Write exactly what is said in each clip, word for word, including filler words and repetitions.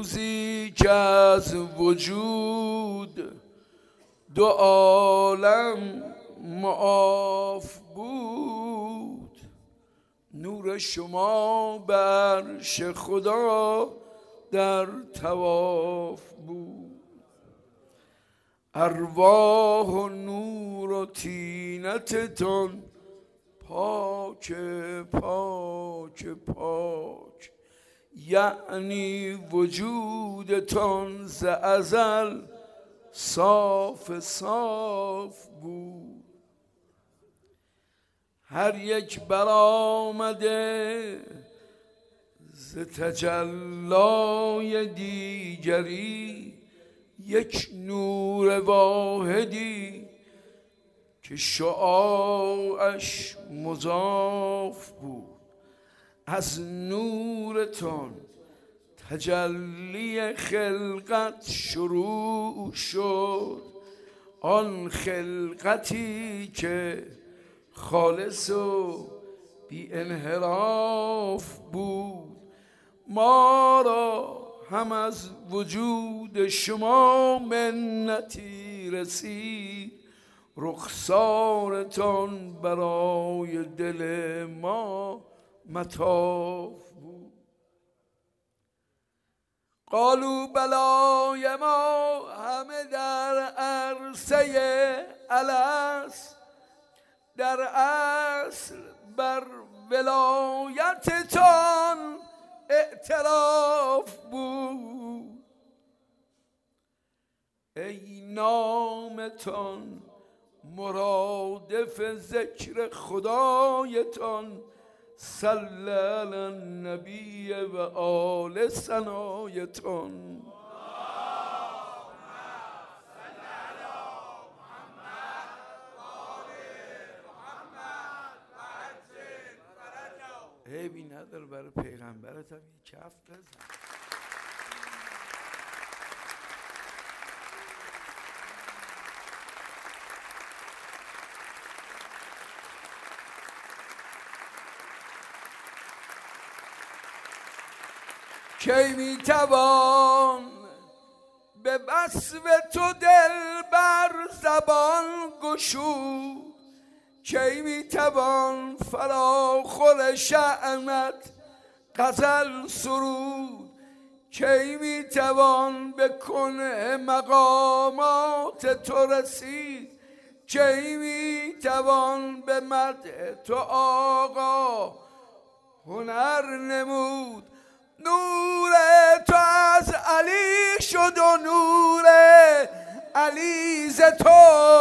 روزی که از وجود دو عالم معاف بود، نور شما بر عرش خدا در طواف بود. ارواح و نور و طینتتون پاک پاک پاک، یعنی وجودتون ز ازل صاف صاف بود. هر یک برآمده ز تجلای دیگری، یک نور واحدی که شعاعش مضاف بود. از نورتون تجلی خلقت شروع شد، آن خلقتی که خالص و بی انحراف بود. ما را هم از وجود شما منتی رسید، رخسارتان برای دل ما مطاف بود. قالوا بلای ما همه در عرصه الست، در اصل بر ولایتتان اعتراف بود. ای نامتان مرادف ذکر خدایتان، صلی علی النبی و آل ثنایتان. عیبی نداره برای پیغمبرت هم یه کف بزن. کی میتوان به وصف تو دل بر زبان گشود، کی میتوان فراخور شأنت غزل سرود، کی میتوان به کنه مقامات تو رسید، کی میتوان به مدح تو آقا هنر نمود. نور تو از علی شد و نور علی ز تو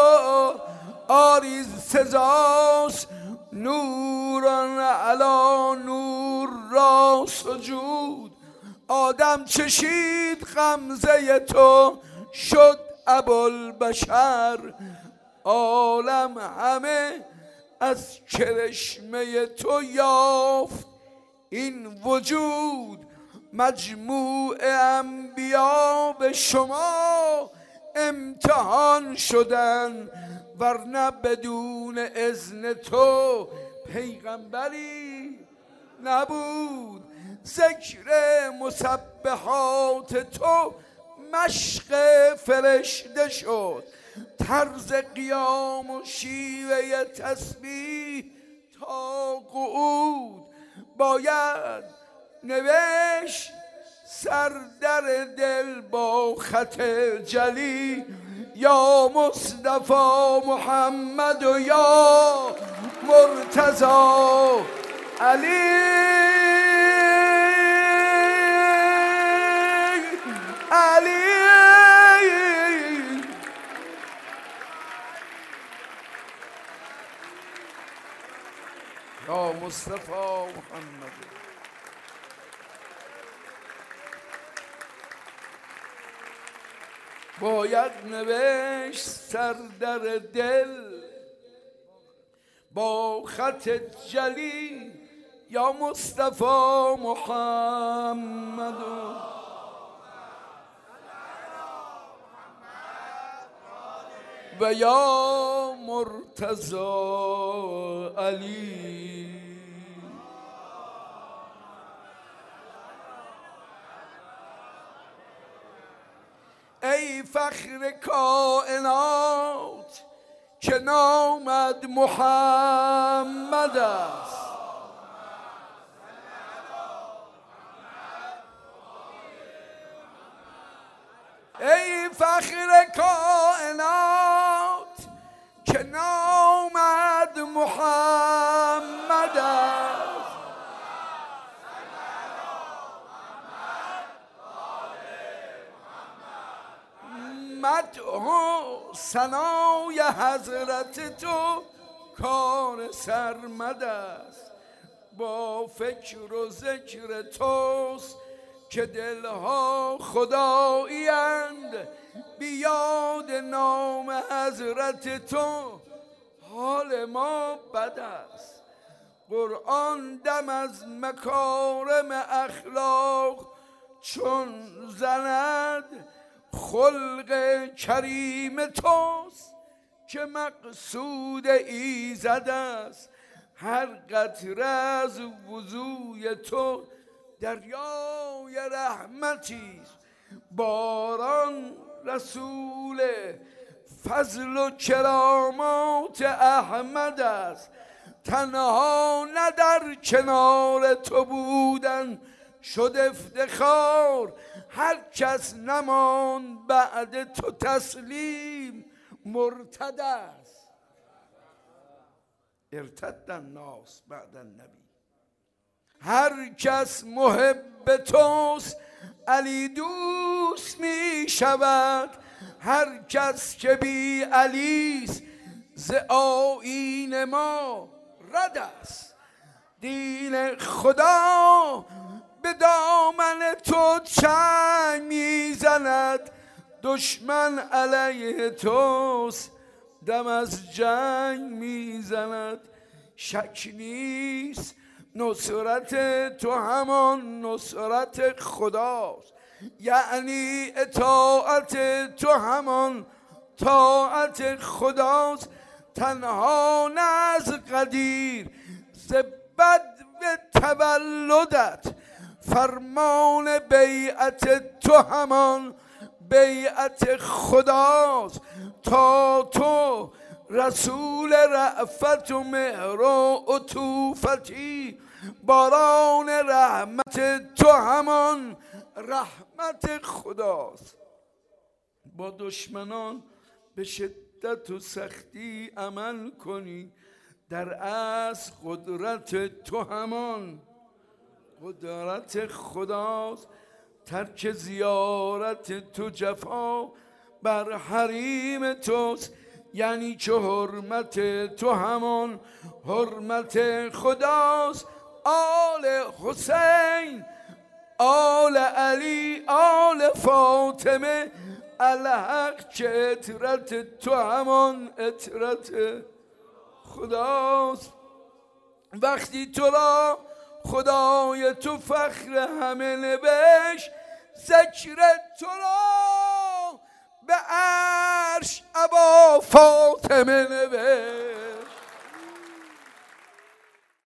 آری سزاست، نوران علا نور را سجود. آدم چشید غمزه تو شد ابوالبشر، عالم همه از کرشمه تو یافت این وجود. مجموع انبیا به شما امتحان شدن، ورنه بدون اذن تو پیغمبری نبود. ذکر مسبحات تو مشق فرشته شد، طرز قیام و شیوه تسبیح تا قعود. باید نوشت سر در دل با خط جلی، یا مصطفی محمد و یا مرتضی علی علی. یا مصطفی محمد. باید نوشت سر در دل با خط جلی، یا مصطفی محمد و یا مرتضی علی. ای فخر کائنات که نامت محمد است. ای فخر کائنات که نامت محمد است. مدح و ثنای حضرت تو کار سرمد است. با فکر و ذکر توست که دلها خدایی اند. بیاد نام حضرت تو حال ما بد است. قرآن دم از مکارم اخلاق چون زند. خلق کریم توست که مقصود ایزد است. هر قطره از وضوی تو دریای رحمتی است. باران رسول فضل و کرامات احمد است. تنها نه در کنار تو بودن شد افتخار. هر کس نمان بعد تو تسلیم مرتد است. ارتد الناس بعد النبی. هر کس محب توست علی دوست می شود. هر کس که بی علیست ز آیین ما رد است. دین خدا به دامن تو چنگ میزند. دشمن علیه توست دم از جنگ میزند. شک نیست نصرت تو همان نصرت خداست. یعنی اطاعت تو همان طاعت خداست. تنها نه از قدیر ز بدو تولدت. فرمان بیعت تو همان بیعت خداست. تا تو رسول رأفت و مهر و عطوفتی. باران رحمت تو همان رحمت خداست. با دشمنان به شدت و سختی عمل کنی. در اصل قدرت تو همان قدرت خداست. ترک زیارت تو جفا بر حریم توست. یعنی چه حرمت تو همان حرمت خداست. آل حسین آل علی آل فاطمه الحق که اطرت تو همان اطرت خداست. وقتی تو را خدای تو فخر همه نوشت. ذکر تو را به عرش ابا فاطمه نوشت.